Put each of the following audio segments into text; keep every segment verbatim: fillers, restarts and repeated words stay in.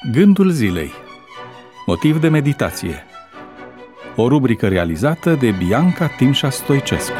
Gândul zilei. Motiv de meditație. O rubrică realizată de Bianca Timșa Stoicescu.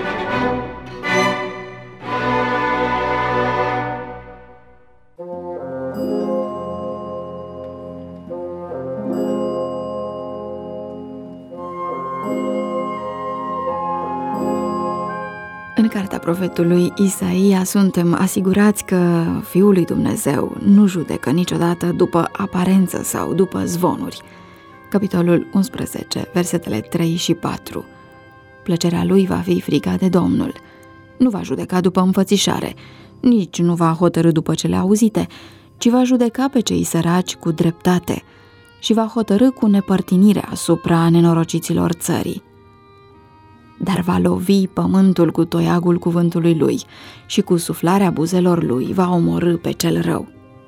În cartea profetului Isaia suntem asigurați că Fiul lui Dumnezeu nu judecă niciodată după aparență sau după zvonuri. Capitolul unsprezece, versetele trei și patru. Plăcerea lui va fi frica de Domnul. Nu va judeca după înfățișare, nici nu va hotărî după cele auzite, ci va judeca pe cei săraci cu dreptate și va hotărî cu nepărtinire asupra nenorociților țării. Dar va lovi pământul cu toiagul cuvântului lui și cu suflarea buzelor lui va omorî pe cel rău.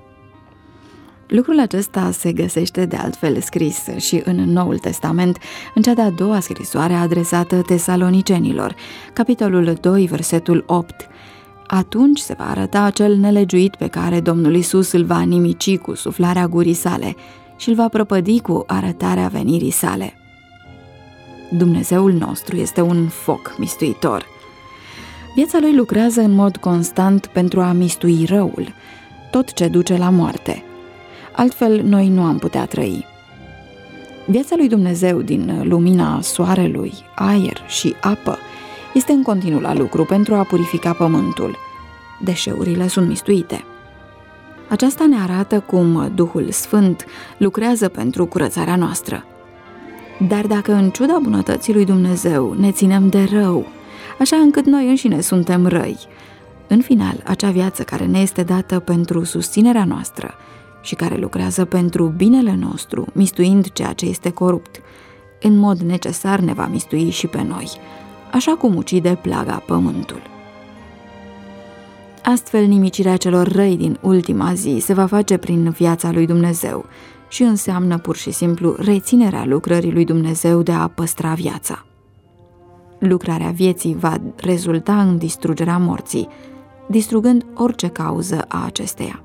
Lucrul acesta se găsește de altfel scris și în Noul Testament, în cea de-a doua scrisoare adresată tesalonicenilor, capitolul doi, versetul opt. Atunci se va arăta acel nelegiuit pe care Domnul Iisus îl va nimici cu suflarea gurii sale și îl va prăpădi cu arătarea venirii sale. Dumnezeul nostru este un foc mistuitor. Viața lui lucrează în mod constant pentru a mistui răul, tot ce duce la moarte. Altfel, noi nu am putea trăi. Viața lui Dumnezeu din lumina soarelui, aer și apă este în continuu la lucru pentru a purifica pământul. Deșeurile sunt mistuite. Aceasta ne arată cum Duhul Sfânt lucrează pentru curățarea noastră. Dar dacă în ciuda bunătății lui Dumnezeu ne ținem de rău, așa încât noi înșine suntem răi, în final, acea viață care ne este dată pentru susținerea noastră și care lucrează pentru binele nostru, mistuind ceea ce este corupt, în mod necesar ne va mistui și pe noi, așa cum ucide plaga pământul. Astfel, nimicirea celor răi din ultima zi se va face prin viața lui Dumnezeu și înseamnă pur și simplu reținerea lucrării lui Dumnezeu de a păstra viața. Lucrarea vieții va rezulta în distrugerea morții, distrugând orice cauză a acesteia.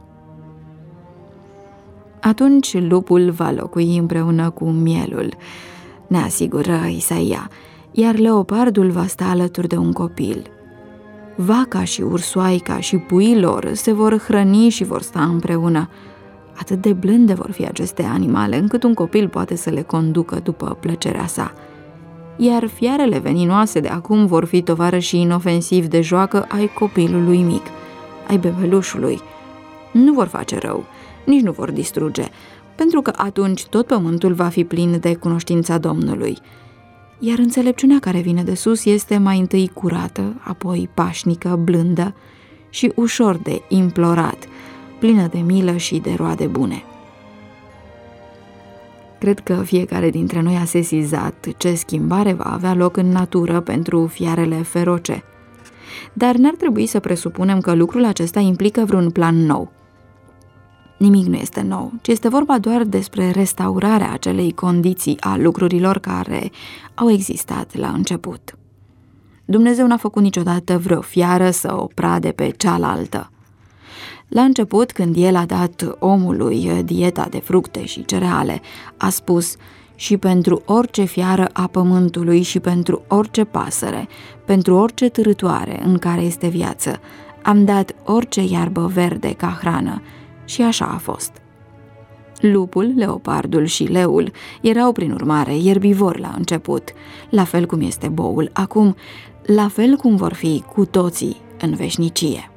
Atunci lupul va locui împreună cu mielul, ne asigură Isaia, iar leopardul va sta alături de un copil. Vaca și ursoaica și puii lor se vor hrăni și vor sta împreună. Atât de blânde vor fi aceste animale, încât un copil poate să le conducă după plăcerea sa. Iar fiarele veninoase de acum vor fi tovarășii inofensivi de joacă ai copilului mic, ai bebelușului. Nu vor face rău, nici nu vor distruge, pentru că atunci tot pământul va fi plin de cunoștința Domnului. Iar înțelepciunea care vine de sus este mai întâi curată, apoi pașnică, blândă și ușor de implorat, plină de milă și de roade bune. Cred că fiecare dintre noi a sesizat ce schimbare va avea loc în natură pentru fiarele feroce. Dar n-ar trebui să presupunem că lucrul acesta implică vreun plan nou. Nimic nu este nou, ci este vorba doar despre restaurarea acelei condiții a lucrurilor care au existat la început. Dumnezeu n-a făcut niciodată vreo fiară să o prade pe cealaltă. La început, când El a dat omului dieta de fructe și cereale, a spus: și pentru orice fiară a pământului și pentru orice pasăre, pentru orice târătoare în care este viață, am dat orice iarbă verde ca hrană. Și așa a fost. Lupul, leopardul și leul erau prin urmare ierbivori la început, la fel cum este boul acum, la fel cum vor fi cu toții în veșnicie.